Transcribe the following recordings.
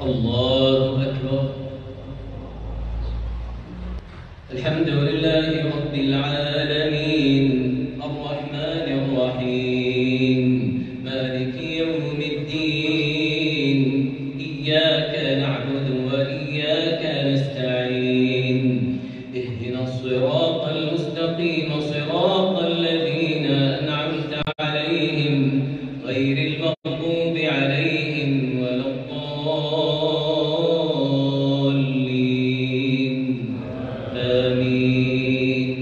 الله أكبر. الحمد لله رب العالمين الرحمن الرحيم مالك يوم الدين إياك نعبد وإياك نستعين اهدنا الصراط المستقيم صراط الذين أنعمت عليهم غير المغضوب عليهم ولا الضالين آمين.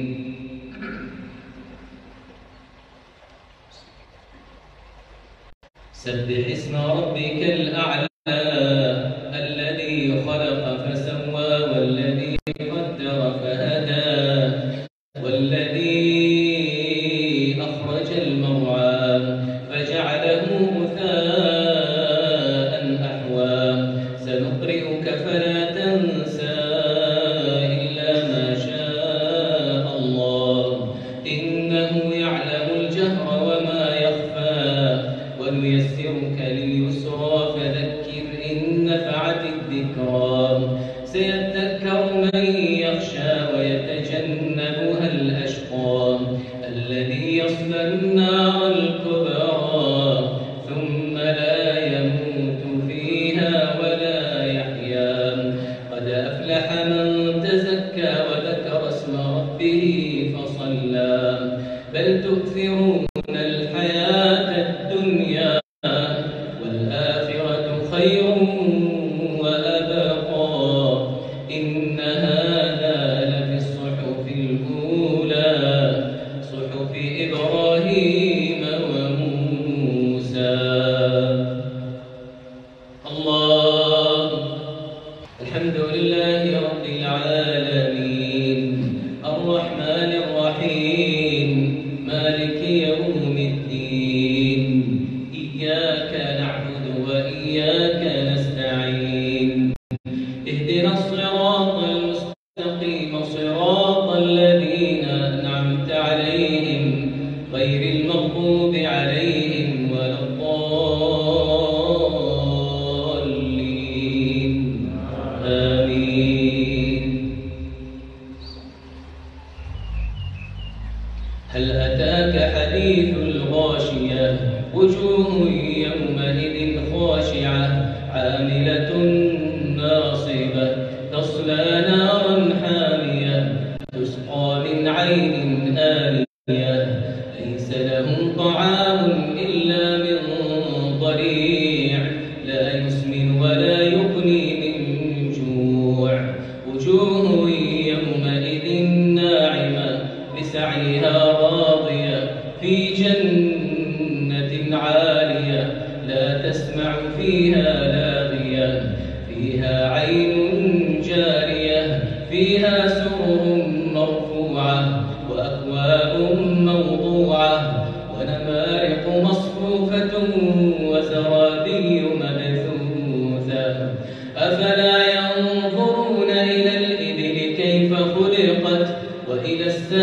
سبح اسم ربك الأعلى الذي خلق فسوى والذي قدر فهدى والذي أخرج المرعى فجعله غثاء أحوى سنقرئك فلا تنسى إلا ما شاء الله إنه يعلم الجهر وما يخفى ونيسرك لليسرى فذكر إن نفعت الذكرى سيذكر من يخشى ويتجنبها الأشقى الذي يصلى النار الكبرى ثم لا يموت فيها ولا يحيا قد أفلح من تزكى وذكر اسم ربه فصلى بل تؤثرون الحياة الدنيا والآخرة خير وأبقى إن هذا لفي الصحف الأولى صحف إبراهيم وموسى. الله الحمد لله رب العالمين الرحمن الرحيم مالك يوم الدين إياك نعبد وإياك نستعين اهدنا الصراط المستقيم صراط الذين أنعمت عليهم غير المغضوب عليهم ولا الضالين آمين. هل أتاك حديث الغاشية وجوه يومئذ خاشعة عاملة ناصبة تصلى نارا حامية تسقى من عين آنية ليس لهم طعام إلا من ضريع لا يسمن ولا يغني من جوع وجوه يومئذ ناعمة لسعيها راضية في جنة عالية لا تسمع فيها لاغية فيها عين جارية فيها سرر مرفوعة وأكواب موضوعة ونمارق مصفوفة وزرابي مبثوثة أفلا ينظرون إلى الإبل كيف خلقت وإلى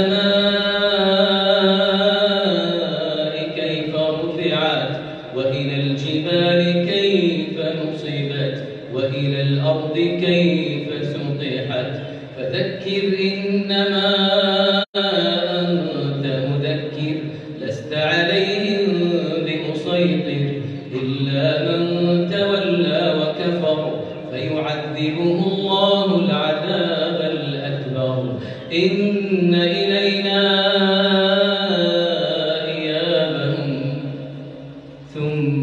السماء كيف رفعت وإلى الجبال كيف نصبت وإلى الأرض كيف سطحت فذكر إنما أنت مذكر لست عليهم بمسيطر إلا من تولى وكفر فيعذبه الله العذاب الأكبر إن إلينا إيابهم ثم